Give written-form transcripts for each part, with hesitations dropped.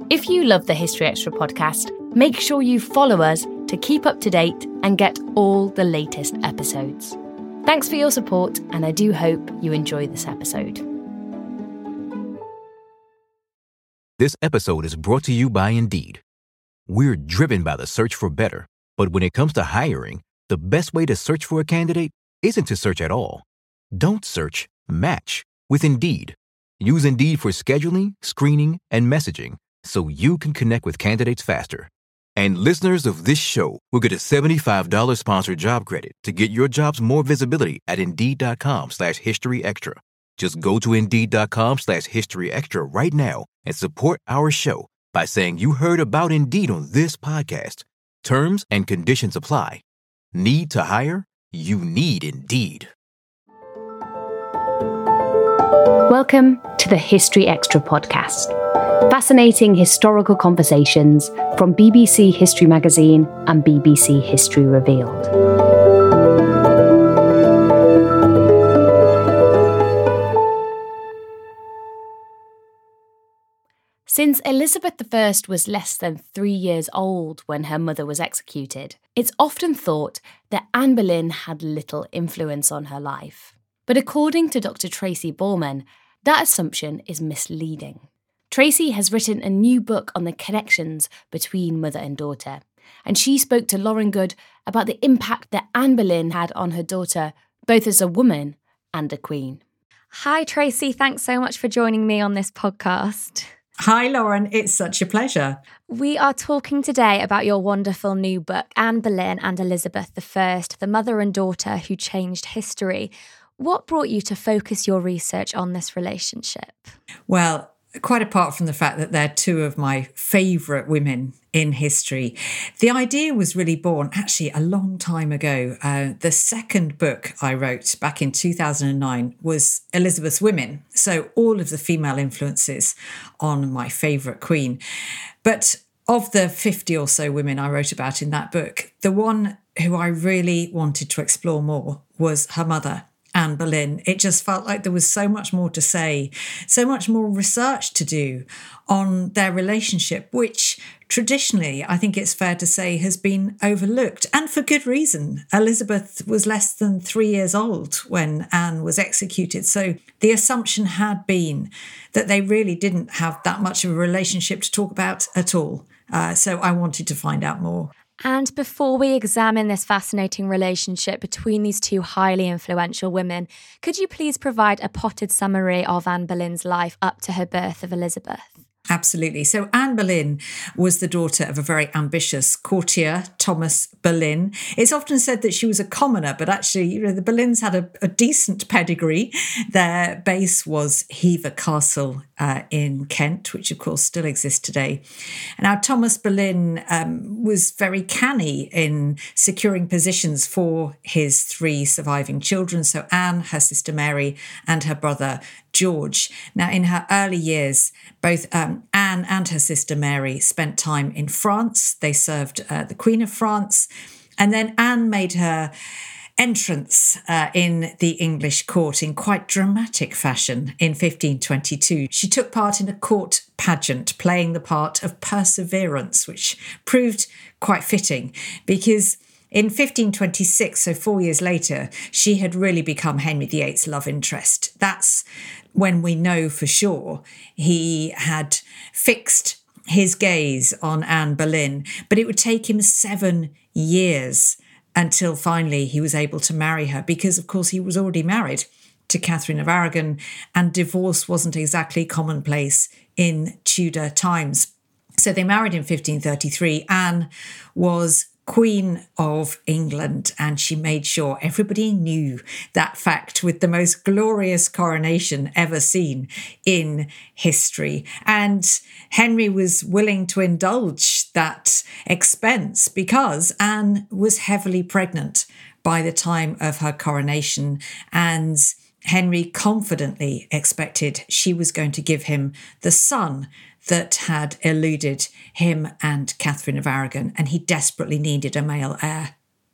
If you love the History Extra podcast, make sure you follow us to keep up to date and get all the latest episodes. Thanks for your support, and I do hope you enjoy this episode. This episode is brought to you by Indeed. We're driven by the search for better, but when it comes to hiring, the best way to search for a candidate isn't to search at all. Don't search, match with Indeed. Use Indeed for scheduling, screening, and messaging so you can connect with candidates faster. And listeners of this show will get a $75 sponsored job credit to get your jobs more visibility at Indeed.com/historyextra. Just go to Indeed.com/historyextra right now and support our show by saying you heard about Indeed on this podcast. Terms and conditions apply. Need to hire? You need Indeed. Welcome to the History Extra podcast. Fascinating historical conversations from BBC History Magazine and BBC History Revealed. Since Elizabeth I was less than 3 years old when her mother was executed, it's often thought that Anne Boleyn had little influence on her life. But according to Dr. Tracy Borman, that assumption is misleading. Tracy has written a new book on the connections between mother and daughter, and she spoke to Lauren Good about the impact that Anne Boleyn had on her daughter, both as a woman and a queen. Hi, Tracy. Thanks so much for joining me on this podcast. Hi, Lauren. It's such a pleasure. We are talking today about your wonderful new book, Anne Boleyn and Elizabeth I, the mother and daughter who changed history. What brought you to focus your research on this relationship? Well, quite apart from the fact that they're two of my favourite women in history, the idea was really born actually a long time ago. The second book I wrote back in 2009 was Elizabeth's Women, so all of the female influences on my favourite queen. But of the 50 or so women I wrote about in that book, the one who I really wanted to explore more was her mother, Anne Boleyn. It just felt like there was so much more to say, so much more research to do on their relationship, which traditionally, I think it's fair to say, has been overlooked, and for good reason. Elizabeth was less than 3 years old when Anne was executed, so the assumption had been that they really didn't have that much of a relationship to talk about at all. So I wanted to find out more. And before we examine this fascinating relationship between these two highly influential women, could you please provide a potted summary of Anne Boleyn's life up to her birth of Elizabeth? Absolutely. So Anne Boleyn was the daughter of a very ambitious courtier, Thomas Boleyn. It's often said that she was a commoner, but actually, the Boleyns had a decent pedigree. Their base was Hever Castle in Kent, which of course still exists today. Now, Thomas Boleyn was very canny in securing positions for his 3 surviving children. So Anne, her sister Mary, and her brother George. Now, in her early years, both Anne and her sister Mary spent time in France. They served the Queen of France. And then Anne made her entrance in the English court in quite dramatic fashion in 1522. She took part in a court pageant playing the part of Perseverance, which proved quite fitting because in 1526, so 4 years later, she had really become Henry VIII's love interest. That's when we know for sure he had fixed his gaze on Anne Boleyn, but it would take him 7 years until finally he was able to marry her because, of course, he was already married to Catherine of Aragon and divorce wasn't exactly commonplace in Tudor times. So they married in 1533. Anne was Queen of England, and she made sure everybody knew that fact with the most glorious coronation ever seen in history. And Henry was willing to indulge that expense because Anne was heavily pregnant by the time of her coronation, and Henry confidently expected she was going to give him the son that had eluded him and Catherine of Aragon, and he desperately needed a male heir.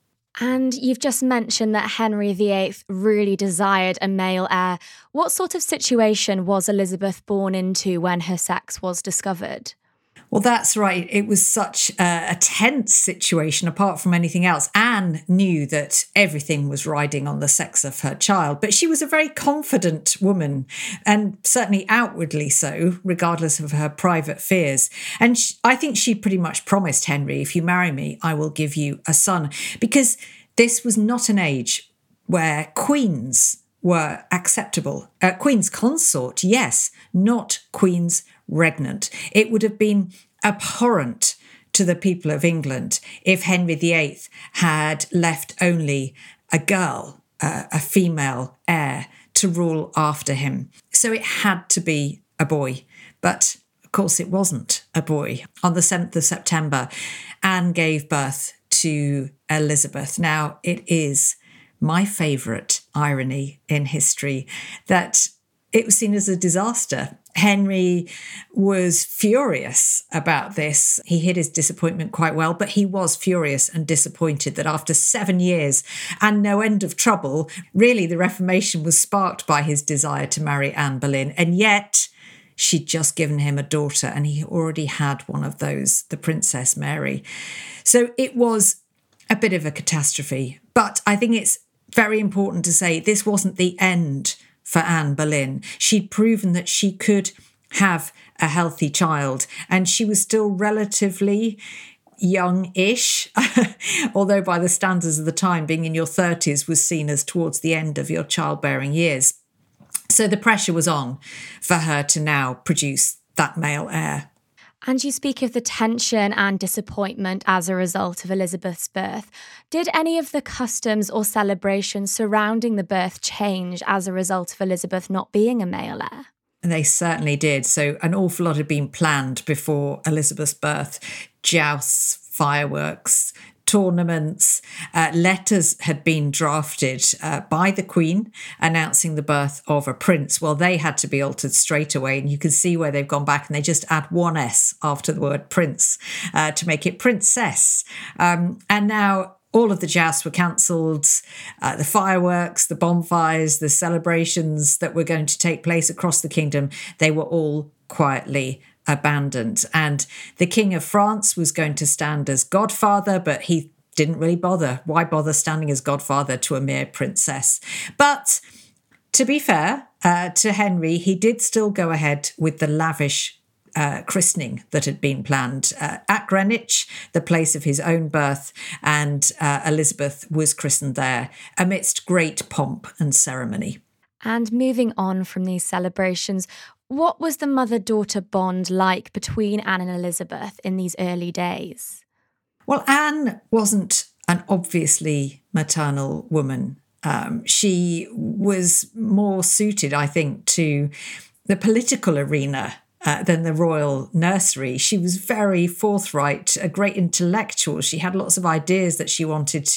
And you've just mentioned that Henry VIII really desired a male heir. What sort of situation was Elizabeth born into when her sex was discovered? Well, that's right. It was such a tense situation apart from anything else. Anne knew that everything was riding on the sex of her child, but she was a very confident woman, and certainly outwardly so, regardless of her private fears. And I think she pretty much promised Henry, if you marry me, I will give you a son, because this was not an age where queens were acceptable. Queen's consort, yes, not Queen's regnant. It would have been abhorrent to the people of England if Henry VIII had left only a girl, a female heir, to rule after him. So it had to be a boy. But of course, it wasn't a boy. On the 7th of September, Anne gave birth to Elizabeth. Now, it is my favourite irony in history that it was seen as a disaster. Henry was furious about this. He hid his disappointment quite well, but he was furious and disappointed that after 7 years and no end of trouble, really the Reformation was sparked by his desire to marry Anne Boleyn. And yet she'd just given him a daughter, and he already had one of those, the Princess Mary. So it was a bit of a catastrophe. But I think it's very important to say this wasn't the end for Anne Boleyn. She'd proven that she could have a healthy child, and she was still relatively young-ish, although by the standards of the time, being in your 30s was seen as towards the end of your childbearing years. So the pressure was on for her to now produce that male heir. And you speak of the tension and disappointment as a result of Elizabeth's birth. Did any of the customs or celebrations surrounding the birth change as a result of Elizabeth not being a male heir? They certainly did. So an awful lot had been planned before Elizabeth's birth. Jousts, fireworks, tournaments, letters had been drafted by the Queen announcing the birth of a prince. Well, they had to be altered straight away, and you can see where they've gone back and they just add one S after the word prince to make it princess. And now all of the jousts were cancelled, the fireworks, the bonfires, the celebrations that were going to take place across the kingdom, they were all quietly abandoned. And the King of France was going to stand as godfather, but he didn't really bother. Why bother standing as godfather to a mere princess? But to be fair to Henry, he did still go ahead with the lavish christening that had been planned at Greenwich, the place of his own birth, and Elizabeth was christened there amidst great pomp and ceremony. And moving on from these celebrations, what was the mother-daughter bond like between Anne and Elizabeth in these early days? Well, Anne wasn't an obviously maternal woman. She was more suited, I think, to the political arena than the royal nursery. She was very forthright, a great intellectual. She had lots of ideas that she wanted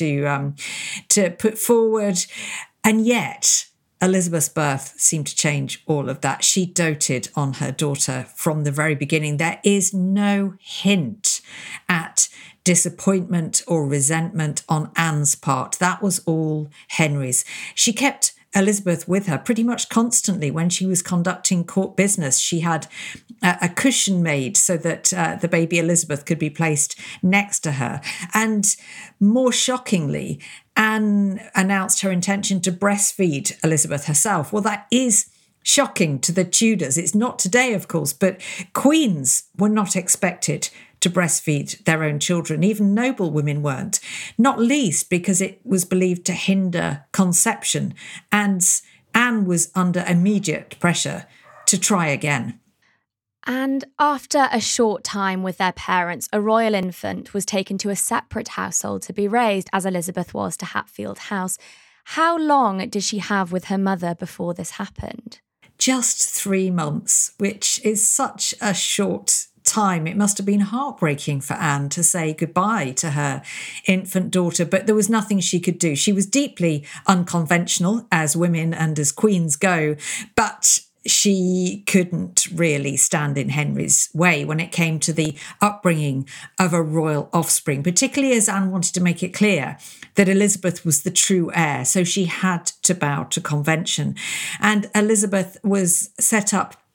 to put forward. And yet Elizabeth's birth seemed to change all of that. She doted on her daughter from the very beginning. There is no hint at disappointment or resentment on Anne's part. That was all Henry's. She kept Elizabeth with her pretty much constantly when she was conducting court business. She had a cushion made so that the baby Elizabeth could be placed next to her. And more shockingly, Anne announced her intention to breastfeed Elizabeth herself. Well, that is shocking to the Tudors. It's not today, of course, but queens were not expected to breastfeed their own children. Even noble women weren't, not least because it was believed to hinder conception. And Anne was under immediate pressure to try again. And after a short time with their parents, a royal infant was taken to a separate household to be raised, as Elizabeth was to Hatfield House. How long did she have with her mother before this happened? Just 3 months, which is such a short time. It must have been heartbreaking for Anne to say goodbye to her infant daughter, but there was nothing she could do. She was deeply unconventional, as women and as queens go, but she couldn't really stand in Henry's way when it came to the upbringing of a royal offspring, particularly as Anne wanted to make it clear that Elizabeth was the true heir. So she had to bow to convention. And Elizabeth was set up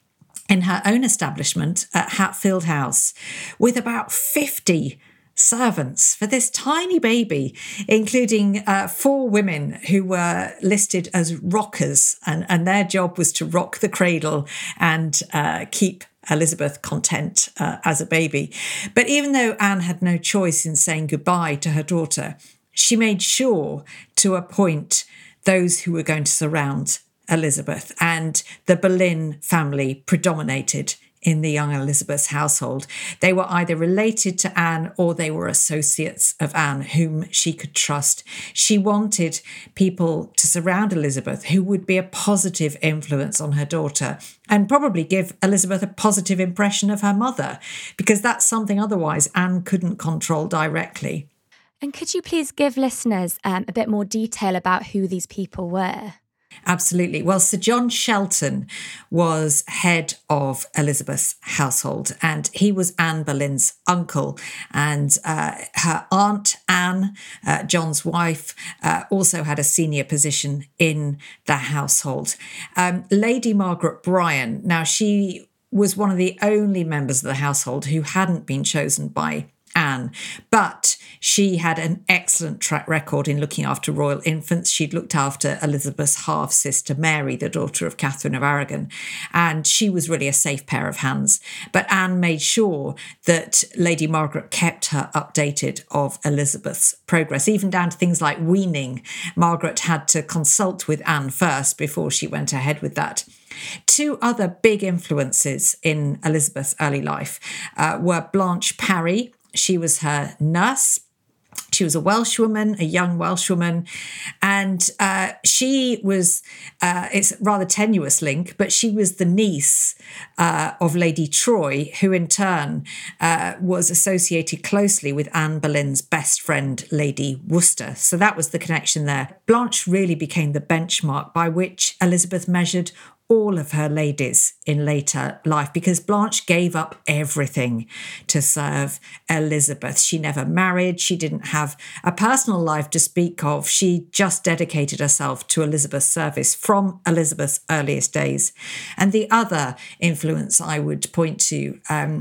in her own establishment at Hatfield House with about 50 servants for this tiny baby, including 4 women who were listed as rockers, and their job was to rock the cradle and keep Elizabeth content as a baby. But even though Anne had no choice in saying goodbye to her daughter, she made sure to appoint those who were going to surround Elizabeth, and the Boleyn family predominated in the young Elizabeth's household. They were either related to Anne or they were associates of Anne whom she could trust. She wanted people to surround Elizabeth who would be a positive influence on her daughter and probably give Elizabeth a positive impression of her mother, because that's something otherwise Anne couldn't control directly. And could you please give listeners a bit more detail about who these people were? Absolutely. Well, Sir John Shelton was head of Elizabeth's household, and he was Anne Boleyn's uncle. And her aunt, Anne, John's wife, also had a senior position in the household. Lady Margaret Bryan, now she was one of the only members of the household who hadn't been chosen by Anne, but she had an excellent track record in looking after royal infants. She'd looked after Elizabeth's half-sister Mary, the daughter of Catherine of Aragon, and she was really a safe pair of hands. But Anne made sure that Lady Margaret kept her updated of Elizabeth's progress, even down to things like weaning. Margaret had to consult with Anne first before she went ahead with that. 2 other big influences in Elizabeth's early life were Blanche Parry. She was her nurse. She was a Welshwoman, a young Welshwoman, and she was, it's a rather tenuous link, but she was the niece of Lady Troy, who in turn was associated closely with Anne Boleyn's best friend, Lady Worcester. So that was the connection there. Blanche really became the benchmark by which Elizabeth measured all of her ladies in later life, because Blanche gave up everything to serve Elizabeth. She never married. She didn't have a personal life to speak of. She just dedicated herself to Elizabeth's service from Elizabeth's earliest days. And the other influence I would point to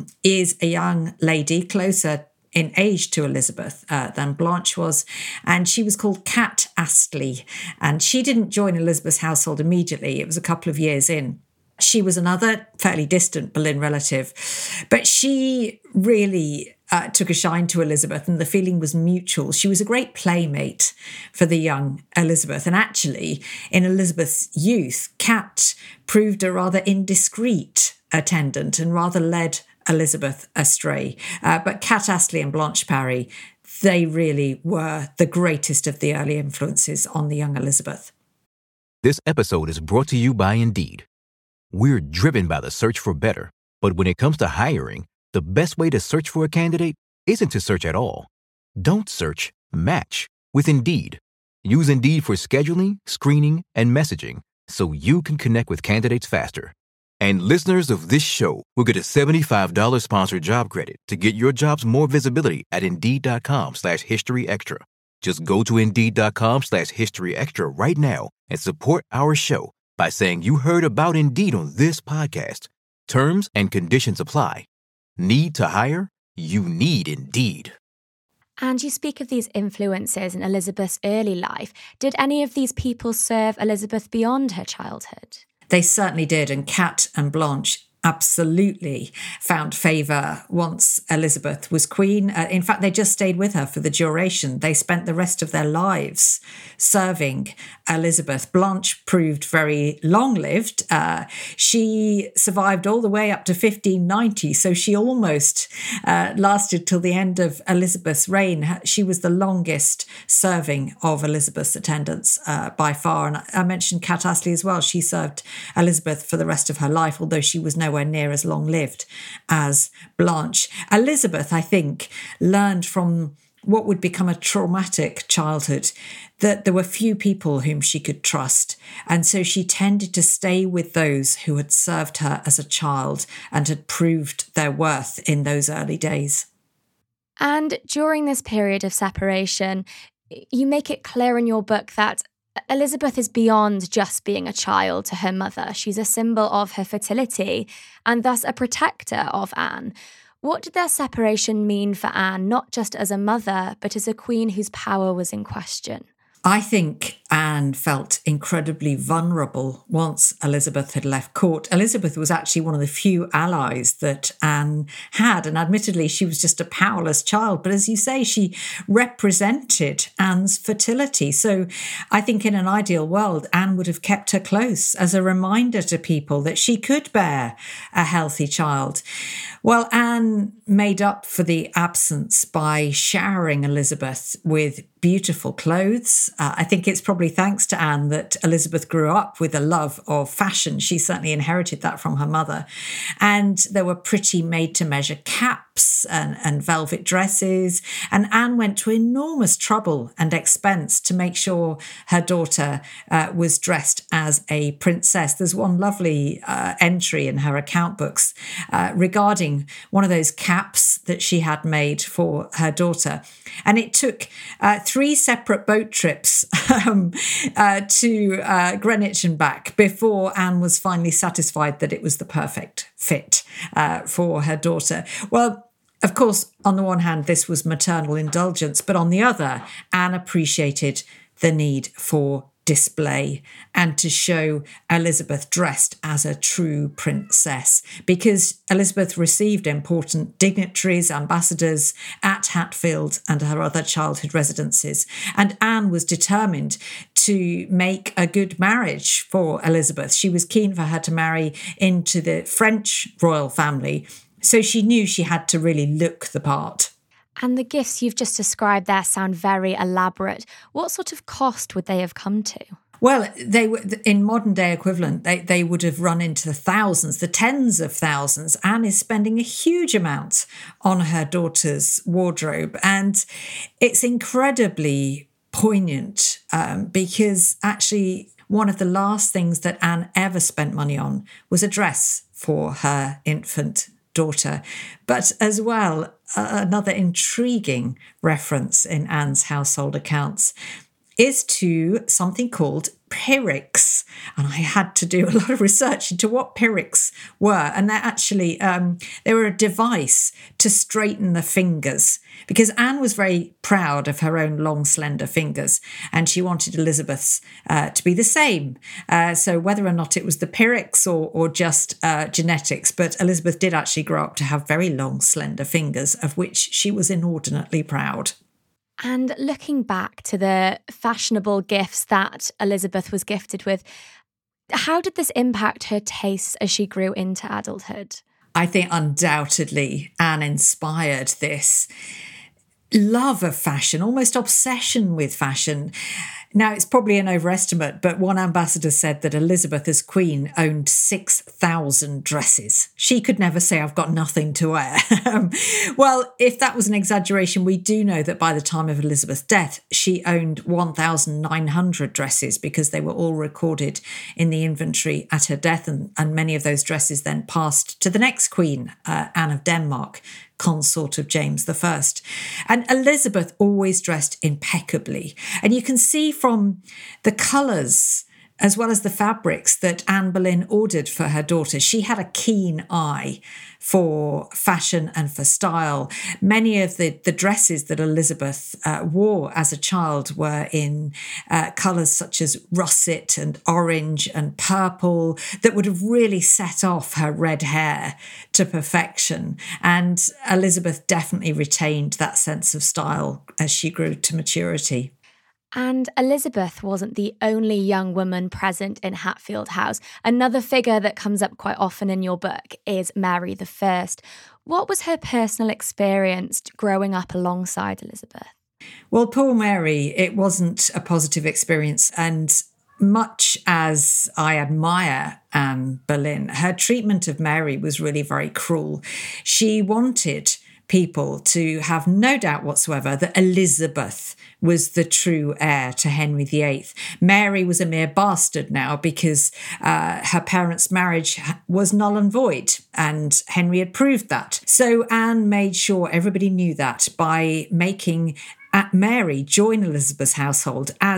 is a young lady closer in age to Elizabeth than Blanche was, and she was called Kat Astley, and she didn't join Elizabeth's household immediately. It was a couple of years in. She was another fairly distant Boleyn relative, but she really took a shine to Elizabeth, and the feeling was mutual. She was a great playmate for the young Elizabeth, and actually, in Elizabeth's youth, Kat proved a rather indiscreet attendant and rather led Elizabeth astray. But Kat Astley and Blanche Parry, they really were the greatest of the early influences on the young Elizabeth. This episode is brought to you by Indeed. We're driven by the search for better, but when it comes to hiring, the best way to search for a candidate isn't to search at all. Don't search, match with Indeed. Use Indeed for scheduling, screening, and messaging so you can connect with candidates faster. And listeners of this show will get a $75 sponsored job credit to get your jobs more visibility at Indeed.com/History Extra. Just go to Indeed.com/History Extra right now and support our show by saying you heard about Indeed on this podcast. Terms and conditions apply. Need to hire? You need Indeed. And you speak of these influences in Elizabeth's early life. Did any of these people serve Elizabeth beyond her childhood? They certainly did, and Kat and Blanche absolutely found favour once Elizabeth was queen. In fact, they just stayed with her for the duration. They spent the rest of their lives serving Elizabeth. Blanche proved very long-lived. She survived all the way up to 1590, so she almost lasted till the end of Elizabeth's reign. She was the longest serving of Elizabeth's attendants by far. And I mentioned Kat Astley as well. She served Elizabeth for the rest of her life, although she was nowhere near as long-lived as Blanche. Elizabeth, I think, learned from what would become a traumatic childhood that there were few people whom she could trust. And so she tended to stay with those who had served her as a child and had proved their worth in those early days. And during this period of separation, you make it clear in your book that Elizabeth is beyond just being a child to her mother. She's a symbol of her fertility and thus a protector of Anne. What did their separation mean for Anne, not just as a mother, but as a queen whose power was in question? I think Anne felt incredibly vulnerable once Elizabeth had left court. Elizabeth was actually one of the few allies that Anne had, and admittedly she was just a powerless child. But as you say, she represented Anne's fertility. So I think in an ideal world, Anne would have kept her close as a reminder to people that she could bear a healthy child. Well, Anne made up for the absence by showering Elizabeth with beautiful clothes. I think it's probably thanks to Anne that Elizabeth grew up with a love of fashion. She certainly inherited that from her mother. And there were pretty made-to-measure caps and velvet dresses. And Anne went to enormous trouble and expense to make sure her daughter was dressed as a princess. There's one lovely entry in her account books regarding one of those caps that she had made for her daughter. And it took 3 separate boat trips to Greenwich and back before Anne was finally satisfied that it was the perfect fit for her daughter. Well, of course, on the one hand, this was maternal indulgence, but on the other, Anne appreciated the need for display and to show Elizabeth dressed as a true princess, because Elizabeth received important dignitaries, ambassadors at Hatfield and her other childhood residences. And Anne was determined to make a good marriage for Elizabeth. She was keen for her to marry into the French royal family, so she knew she had to really look the part. And the gifts you've just described there sound very elaborate. What sort of cost would they have come to? Well, they were in modern day equivalent, they would have run into the thousands, the tens of thousands. Anne is spending a huge amount on her daughter's wardrobe. And it's incredibly poignant because actually one of the last things that Anne ever spent money on was a dress for her infant daughter. But as well, another intriguing reference in Anne's household accounts is to something called Pyrrhics. And I had to do a lot of research into what Pyrrhics were. And they're actually, they were a device to straighten the fingers, because Anne was very proud of her own long, slender fingers, and she wanted Elizabeth's to be the same. So whether or not it was the Pyrrhics or just genetics, but Elizabeth did actually grow up to have very long, slender fingers, of which she was inordinately proud. And looking back to the fashionable gifts that Elizabeth was gifted with, how did this impact her tastes as she grew into adulthood? I think undoubtedly Anne inspired this love of fashion, almost obsession with fashion. Now, it's probably an overestimate, but one ambassador said that Elizabeth as queen owned 6,000 dresses. She could never say, I've got nothing to wear. Well, if that was an exaggeration, we do know that by the time of Elizabeth's death, she owned 1,900 dresses, because they were all recorded in the inventory at her death. And many of those dresses then passed to the next queen, Anne of Denmark, consort of James I. And Elizabeth always dressed impeccably. And you can see from the colours as well as the fabrics that Anne Boleyn ordered for her daughter, she had a keen eye for fashion and for style. Many of the dresses that Elizabeth wore as a child were in colours such as russet and orange and purple that would have really set off her red hair to perfection. And Elizabeth definitely retained that sense of style as she grew to maturity. And Elizabeth wasn't the only young woman present in Hatfield House. Another figure that comes up quite often in your book is Mary I. What was her personal experience growing up alongside Elizabeth? Well, poor Mary, it wasn't a positive experience. And much as I admire Anne Boleyn, her treatment of Mary was really very cruel. She wanted people to have no doubt whatsoever that Elizabeth was the true heir to Henry VIII. Mary was a mere bastard now because her parents' marriage was null and void, and Henry had proved that. So Anne made sure everybody knew that by making Mary join Elizabeth's household as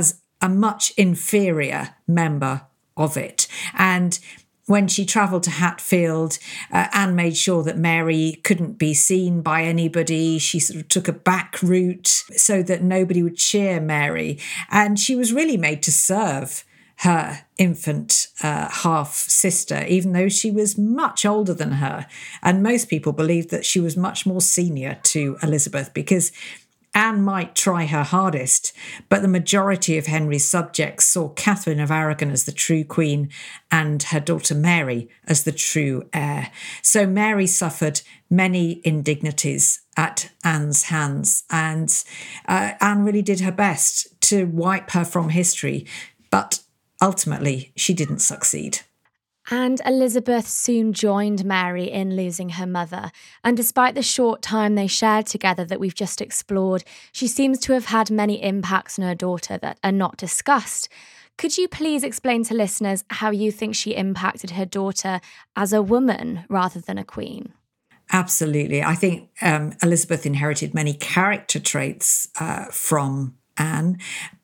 a much inferior member of it. And when she travelled to Hatfield, Anne made sure that Mary couldn't be seen by anybody. She sort of took a back route so that nobody would cheer Mary. And she was really made to serve her infant half-sister, even though she was much older than her. And most people believed that she was much more senior to Elizabeth, because Anne might try her hardest, but the majority of Henry's subjects saw Catherine of Aragon as the true queen and her daughter Mary as the true heir. So Mary suffered many indignities at Anne's hands, and Anne really did her best to wipe her from history, but ultimately she didn't succeed. And Elizabeth soon joined Mary in losing her mother. And despite the short time they shared together that we've just explored, she seems to have had many impacts on her daughter that are not discussed. Could you please explain to listeners how you think she impacted her daughter as a woman rather than a queen? Absolutely. I think Elizabeth inherited many character traits from Anne,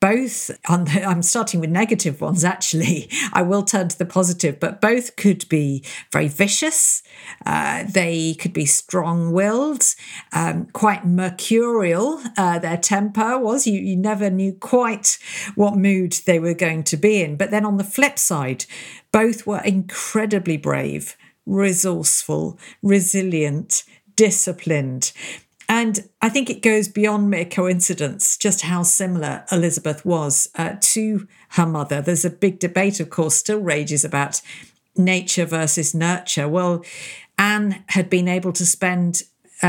I'm starting with negative ones, actually. I will turn to the positive, but both could be very vicious. They could be strong-willed, quite mercurial. Their temper was, you never knew quite what mood they were going to be in. But then on the flip side, both were incredibly brave, resourceful, resilient, disciplined. And I think it goes beyond mere coincidence just how similar Elizabeth was to her mother. There's a big debate, of course, still rages about nature versus nurture. Well, Anne had been able to spend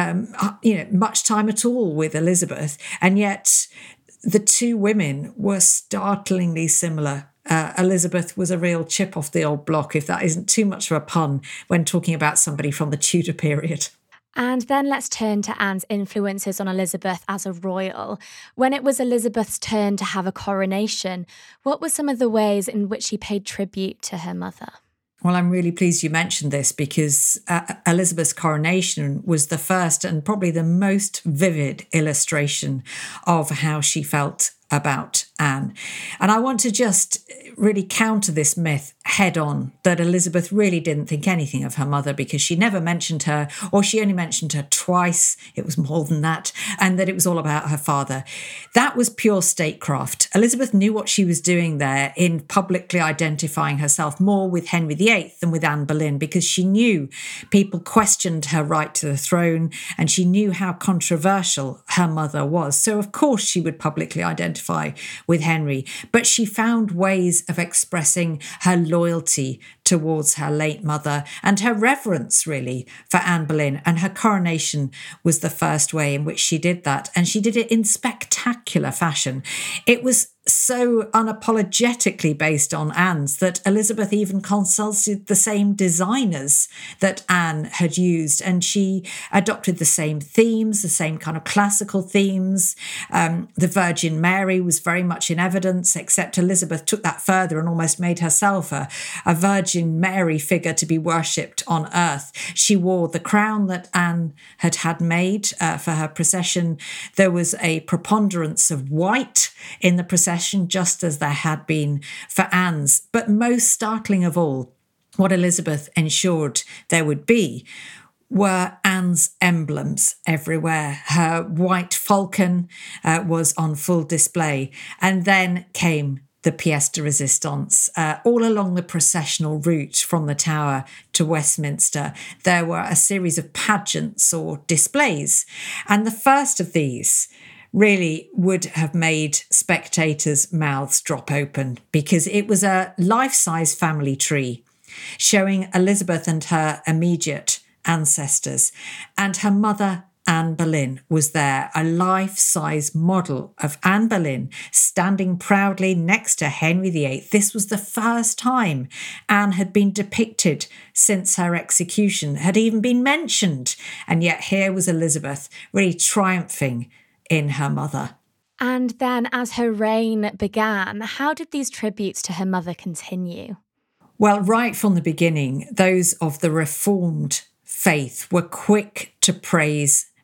much time at all with Elizabeth, and yet the two women were startlingly similar. Elizabeth was a real chip off the old block, if that isn't too much of a pun when talking about somebody from the Tudor period. And then let's turn to Anne's influences on Elizabeth as a royal. When it was Elizabeth's turn to have a coronation, what were some of the ways in which she paid tribute to her mother? Well, I'm really pleased you mentioned this, because Elizabeth's coronation was the first and probably the most vivid illustration of how she felt about Anne. And I want to just really counter this myth head on that Elizabeth really didn't think anything of her mother, because she never mentioned her, or she only mentioned her twice. It was more than that. And that it was all about her father. That was pure statecraft. Elizabeth knew what she was doing there in publicly identifying herself more with Henry VIII than with Anne Boleyn, because she knew people questioned her right to the throne, and she knew how controversial her mother was. So of course she would publicly identify with Henry, but she found ways of expressing her loyalty towards her late mother and her reverence, really, for Anne Boleyn. And her coronation was the first way in which she did that. And she did it in spectacular fashion. It was so unapologetically based on Anne's that Elizabeth even consulted the same designers that Anne had used, and she adopted the same themes, the same kind of classical themes. The Virgin Mary was very much in evidence, except Elizabeth took that further and almost made herself a Virgin Mary figure to be worshipped on earth. She wore the crown that Anne had made for her procession. There was a preponderance of white in the procession, just as there had been for Anne's. But most startling of all, what Elizabeth ensured there would be were Anne's emblems everywhere. Her white falcon was on full display. And then came the pièce de résistance. All along the processional route from the Tower to Westminster, there were a series of pageants or displays. And the first of these really would have made spectators' mouths drop open, because it was a life-size family tree showing Elizabeth and her immediate ancestors. And her mother, Anne Boleyn, was there, a life-size model of Anne Boleyn standing proudly next to Henry VIII. This was the first time Anne had been depicted since her execution, had even been mentioned. And yet here was Elizabeth really triumphing in her mother. And then as her reign began, how did these tributes to her mother continue? Well, right from the beginning, those of the Reformed faith were quick to praise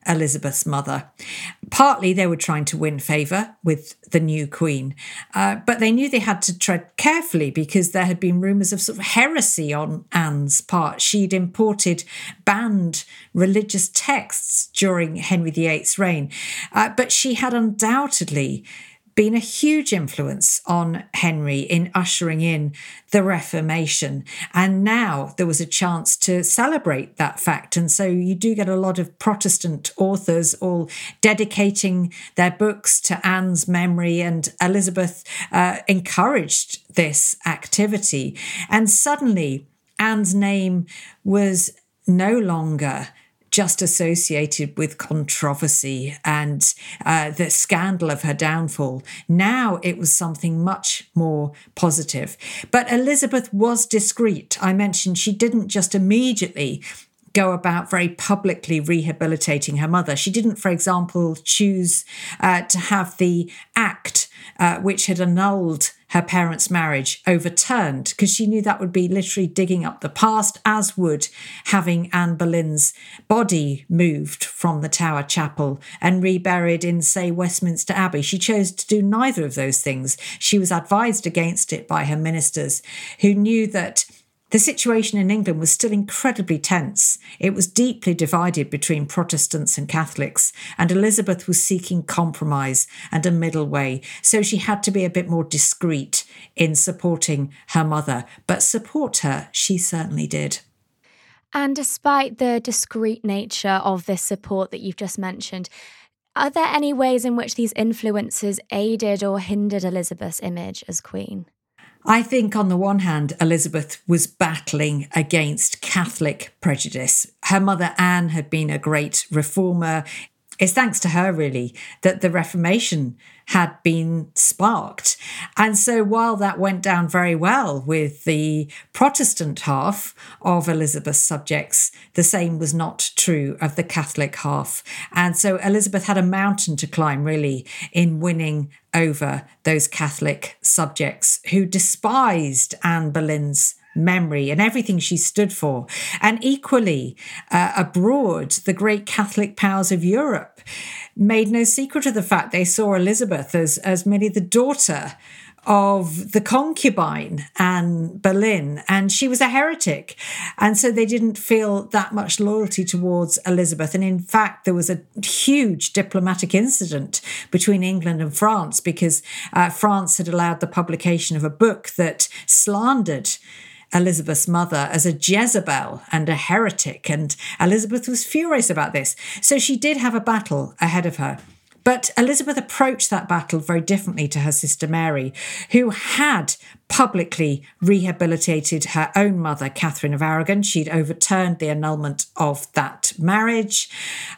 Elizabeth's mother. Partly they were trying to win favour with the new queen, but they knew they had to tread carefully because there had been rumours of sort of heresy on Anne's part. She'd imported banned religious texts during Henry VIII's reign, but she had undoubtedly been a huge influence on Henry in ushering in the Reformation. And now there was a chance to celebrate that fact. And so you do get a lot of Protestant authors all dedicating their books to Anne's memory, and Elizabeth encouraged this activity. And suddenly Anne's name was no longer just associated with controversy and the scandal of her downfall. Now it was something much more positive. But Elizabeth was discreet. I mentioned she didn't just immediately go about very publicly rehabilitating her mother. She didn't, for example, choose to have the act which had annulled her parents' marriage overturned, because she knew that would be literally digging up the past, as would having Anne Boleyn's body moved from the Tower Chapel and reburied in, say, Westminster Abbey. She chose to do neither of those things. She was advised against it by her ministers, who knew that the situation in England was still incredibly tense. It was deeply divided between Protestants and Catholics, and Elizabeth was seeking compromise and a middle way. So she had to be a bit more discreet in supporting her mother. But support her, she certainly did. And despite the discreet nature of this support that you've just mentioned, are there any ways in which these influences aided or hindered Elizabeth's image as queen? I think on the one hand, Elizabeth was battling against Catholic prejudice. Her mother, Anne, had been a great reformer. It's thanks to her, really, that the Reformation had been sparked. And so while that went down very well with the Protestant half of Elizabeth's subjects, the same was not true of the Catholic half. And so Elizabeth had a mountain to climb, really, in winning over those Catholic subjects who despised Anne Boleyn's memory and everything she stood for. And equally, abroad, the great Catholic powers of Europe made no secret of the fact they saw Elizabeth as merely the daughter of the concubine Anne Boleyn, and she was a heretic. And so they didn't feel that much loyalty towards Elizabeth. And in fact, there was a huge diplomatic incident between England and France because France had allowed the publication of a book that slandered Elizabeth's mother as a Jezebel and a heretic, and Elizabeth was furious about this. So she did have a battle ahead of her. But Elizabeth approached that battle very differently to her sister Mary, who had publicly rehabilitated her own mother, Catherine of Aragon. She'd overturned the annulment of that marriage,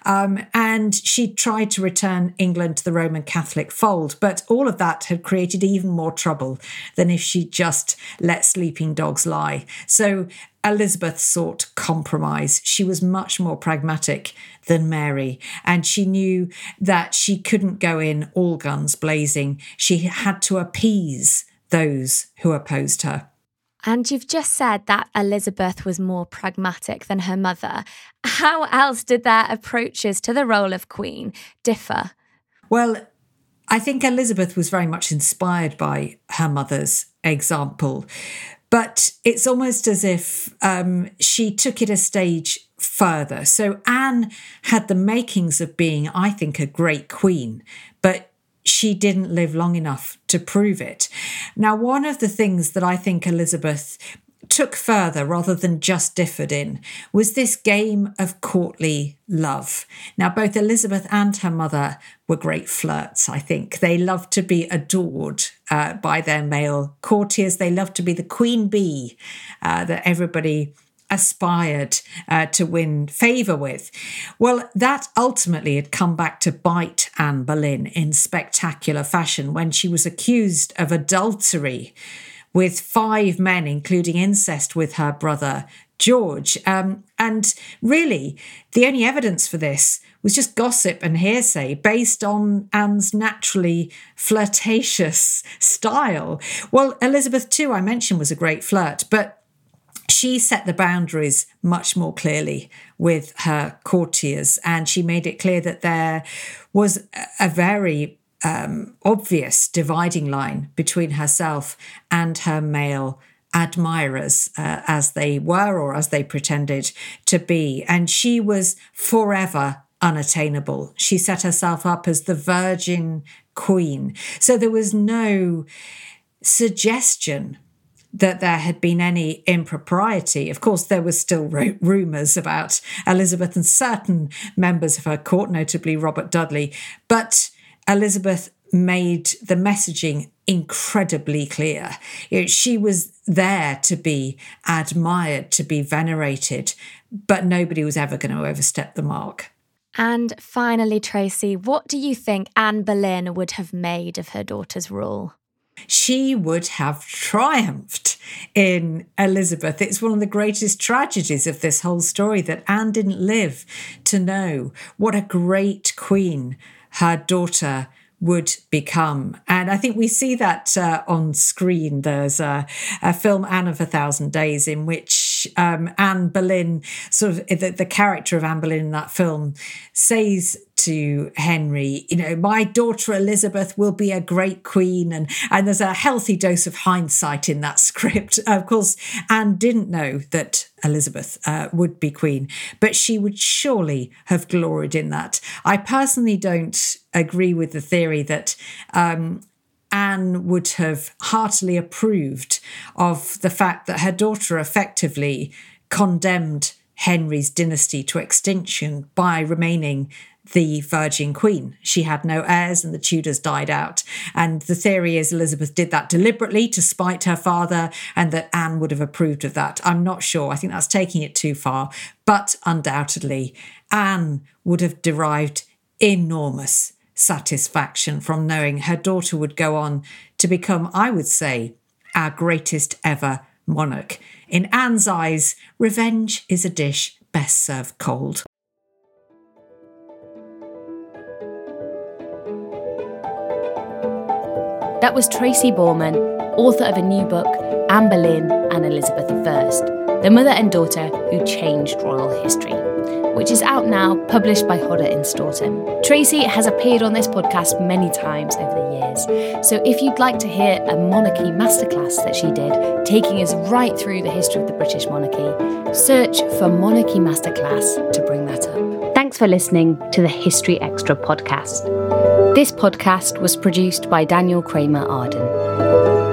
and she tried to return England to the Roman Catholic fold. But all of that had created even more trouble than if she'd just let sleeping dogs lie. So Elizabeth sought compromise. She was much more pragmatic than Mary, and she knew that she couldn't go in all guns blazing. She had to appease those who opposed her. And you've just said that Elizabeth was more pragmatic than her mother. How else did their approaches to the role of queen differ? Well, I think Elizabeth was very much inspired by her mother's example. But it's almost as if she took it a stage further. So Anne had the makings of being, I think, a great queen, but she didn't live long enough to prove it. Now, one of the things that I think Elizabeth took further rather than just differed in was this game of courtly love. Now, both Elizabeth and her mother were great flirts, I think. They loved to be adored by their male courtiers. They loved to be the queen bee that everybody aspired to win favour with. Well, that ultimately had come back to bite Anne Boleyn in spectacular fashion when she was accused of adultery with 5 men, including incest with her brother George. And really, the only evidence for this was just gossip and hearsay based on Anne's naturally flirtatious style. Well, Elizabeth, too, I mentioned, was a great flirt, but She set the boundaries much more clearly with her courtiers, and she made it clear that there was a very obvious dividing line between herself and her male admirers, as they were or as they pretended to be. And she was forever unattainable. She set herself up as the virgin queen. So there was no suggestion that there had been any impropriety. Of course, there was still rumours about Elizabeth and certain members of her court, notably Robert Dudley. But Elizabeth made the messaging incredibly clear. She was there to be admired, to be venerated, but nobody was ever going to overstep the mark. And finally, Tracy, what do you think Anne Boleyn would have made of her daughter's rule? She would have triumphed in Elizabeth. It's one of the greatest tragedies of this whole story that Anne didn't live to know what a great queen her daughter would become. And I think we see that on screen. There's a film, Anne of a Thousand Days, in which Anne Boleyn, sort of the character of Anne Boleyn in that film, says to Henry, my daughter Elizabeth will be a great queen. And there's a healthy dose of hindsight in that script. Of course, Anne didn't know that Elizabeth would be queen, but she would surely have gloried in that. I personally don't agree with the theory that Anne would have heartily approved of the fact that her daughter effectively condemned Henry's dynasty to extinction by remaining the Virgin Queen. She had no heirs and the Tudors died out. And the theory is Elizabeth did that deliberately to spite her father, and that Anne would have approved of that. I'm not sure. I think that's taking it too far. But undoubtedly, Anne would have derived enormous satisfaction from knowing her daughter would go on to become, I would say, our greatest ever monarch. In Anne's eyes, revenge is a dish best served cold. That was Tracy Borman, author of a new book, Anne Boleyn and Elizabeth I, the mother and daughter who changed royal history, which is out now, published by Hodder in Stoughton. Tracy has appeared on this podcast many times over the years, so if you'd like to hear a monarchy masterclass that she did, taking us right through the history of the British monarchy, search for Monarchy Masterclass to bring that up. Thanks for listening to the History Extra podcast. This podcast was produced by Daniel Kramer Arden.